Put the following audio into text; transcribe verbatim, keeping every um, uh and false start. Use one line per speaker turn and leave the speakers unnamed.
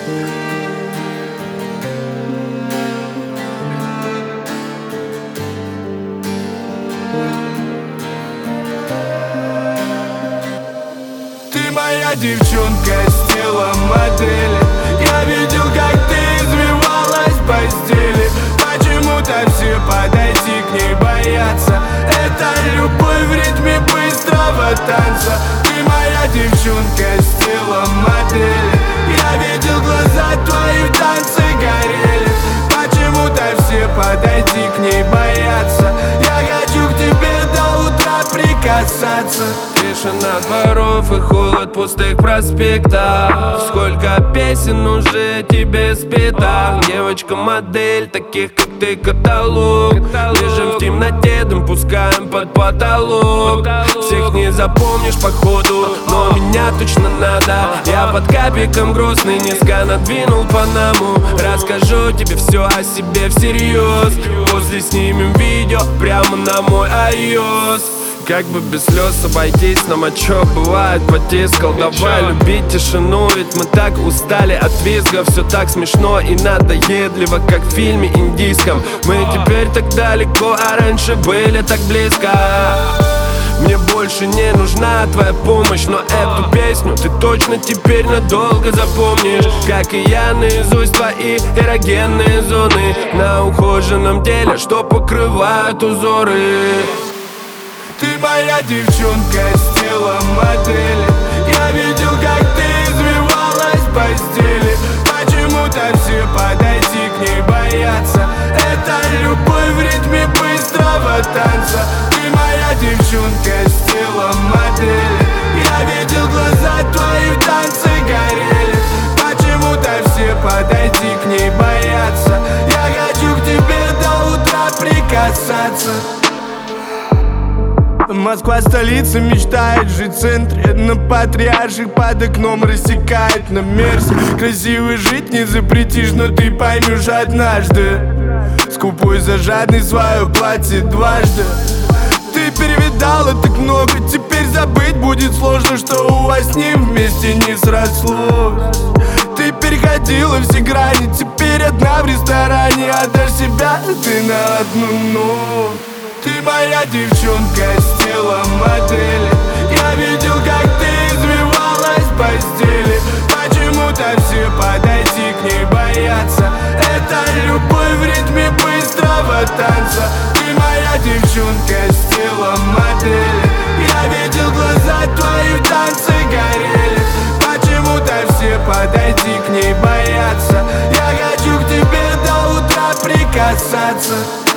Ты моя девчонка с телом модели. Я видел, как ты извивалась в постели. Почему-то все подойти к ней боятся. Это любовь в ритме быстрого танца. Ты моя девчонка с телом модели. Я видел, глаза твои в танце горели. Почему-то все подойти к ней боятся. Я хочу к тебе до утра прикасаться.
Тишина дворов и холод пустых проспектов. Сколько песен уже тебе спета. Девочка-модель, таких как ты каталог. Лежим в темноте, дым пускаем под потолок. Всех не запомнишь походу, но меня точно надо. Я под капиком грустный, низко надвинул панаму. Расскажу тебе все о себе всерьез. После снимем видео прямо на мой iOS. Как бы без слез обойтись, нам а чё бывает потискал. Давай любить тишину, ведь мы так устали от визга. Все так смешно и надоедливо, как в фильме индийском. Мы теперь так далеко, а раньше были так близко. Мне больше не нужна твоя помощь, но эту песню ты точно теперь надолго запомнишь. Как и я, наизусть твои эрогенные зоны на ухоженном теле, что покрывают узоры.
Ты моя девчонка с телом модели. Я видел, как ты извивалась в постели. Почему-то все подойти к ней боятся. Это любовь в ритме быстрого танца. Ты моя девчонка с телом модели. Я видел, глаза твои в танце горели. Почему-то все подойти к ней боятся. Я хочу к тебе до утра прикасаться. Москва столица, мечтает жить в центре. На Патриарших под окном рассекает на Мерсе. Красиво жить не запретишь, но ты поймешь однажды. Скупой за жадный свое платье дважды. Ты перевидала так много, теперь забыть будет сложно, что у вас с ним вместе не срослось. Ты переходила все грани, теперь одна в ресторане. Отдашь себя ты на одну ночь. Ты моя девчонка с телом модели. Я видел, как ты извивалась в постели. Почему-то все подойти к ней боятся. Это любовь в ритме быстрого танца. Ты моя девчонка с телом модели. Я видел, глаза твои в танце горели. Почему-то все подойти к ней боятся. Я хочу к тебе до утра прикасаться.